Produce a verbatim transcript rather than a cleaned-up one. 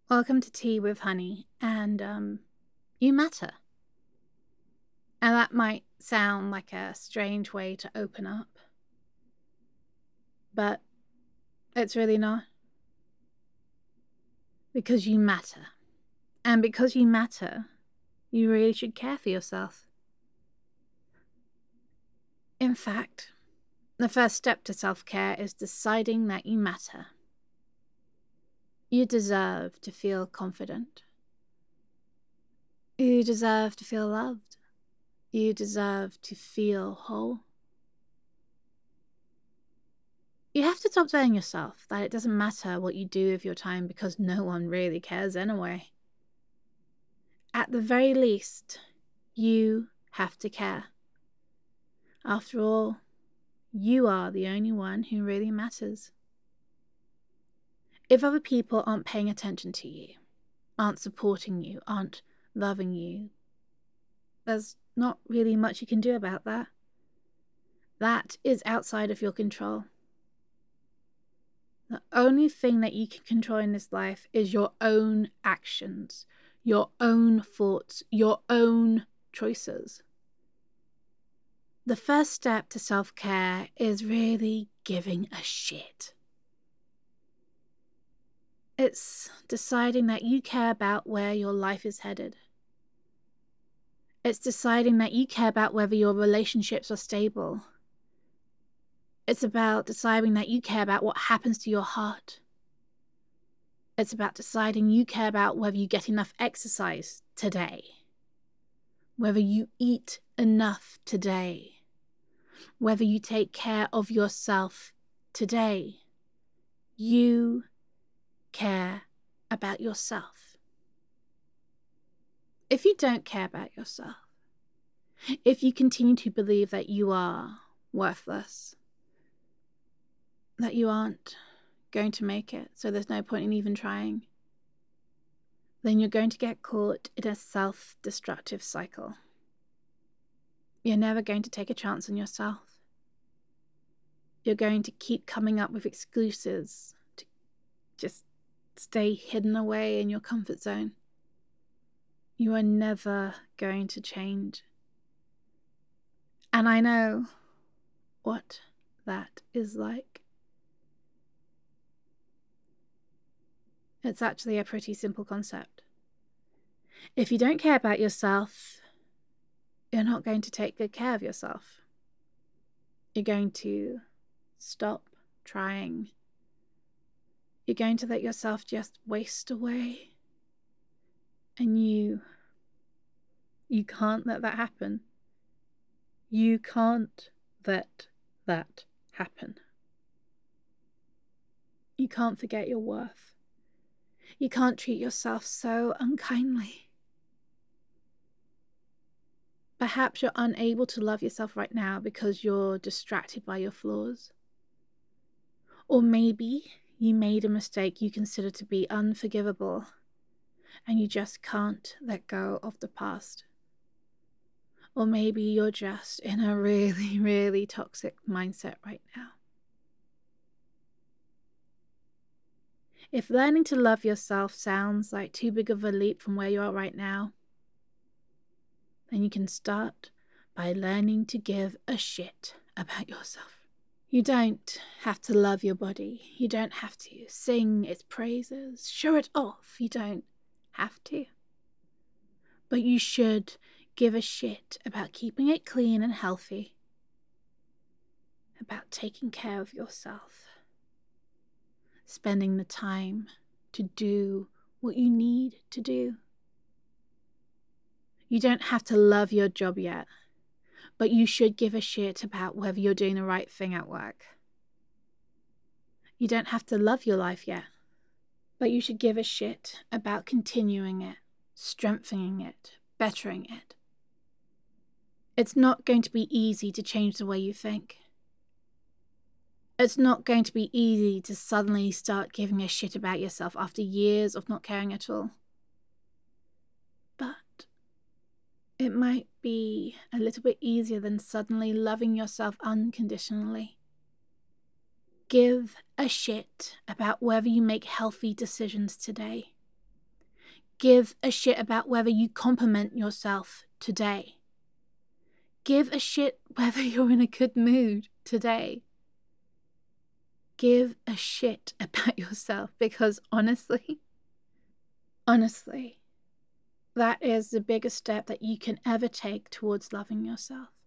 Welcome to Tea with Honey, and um, you matter. And that might sound like a strange way to open up, but it's really not. Because you matter. And because you matter, you really should care for yourself. In fact, the first step to self-care is deciding that you matter. You deserve to feel confident. You deserve to feel loved. You deserve to feel whole. You have to stop telling yourself that it doesn't matter what you do with your time because no one really cares anyway. At the very least, you have to care. After all, you are the only one who really matters. If other people aren't paying attention to you, aren't supporting you, aren't loving you, there's not really much you can do about that. That is outside of your control. The only thing that you can control in this life is your own actions, your own thoughts, your own choices. The first step to self-care is really giving a shit. It's deciding that you care about where your life is headed. It's deciding that you care about whether your relationships are stable. It's about deciding that you care about what happens to your heart. It's about deciding you care about whether you get enough exercise today, whether you eat enough today, whether you take care of yourself today. You care about yourself. If you don't care about yourself, if you continue to believe that you are worthless, that you aren't going to make it, so there's no point in even trying, then you're going to get caught in a self-destructive cycle. You're never going to take a chance on yourself. You're going to keep coming up with excuses to just stay hidden away in your comfort zone. You are never going to change. And I know what that is like. It's actually a pretty simple concept. If you don't care about yourself, you're not going to take good care of yourself. You're going to stop trying. You're going to let yourself just waste away. And you, you can't let that happen. You can't let that happen. You can't forget your worth. You can't treat yourself so unkindly. Perhaps you're unable to love yourself right now because you're distracted by your flaws. Or maybe you made a mistake you consider to be unforgivable, and you just can't let go of the past. Or maybe you're just in a really, really toxic mindset right now. If learning to love yourself sounds like too big of a leap from where you are right now, then you can start by learning to give a shit about yourself. You don't have to love your body. You don't have to sing its praises, show it off. You don't have to. But you should give a shit about keeping it clean and healthy, about taking care of yourself, spending the time to do what you need to do. You don't have to love your job yet, but you should give a shit about whether you're doing the right thing at work. You don't have to love your life yet, but you should give a shit about continuing it, strengthening it, bettering it. It's not going to be easy to change the way you think. It's not going to be easy to suddenly start giving a shit about yourself after years of not caring at all. But it might be a little bit easier than suddenly loving yourself unconditionally. Give a shit about whether you make healthy decisions today. Give a shit about whether you compliment yourself today. Give a shit whether you're in a good mood today. Give a shit about yourself, because honestly, honestly, that is the biggest step that you can ever take towards loving yourself.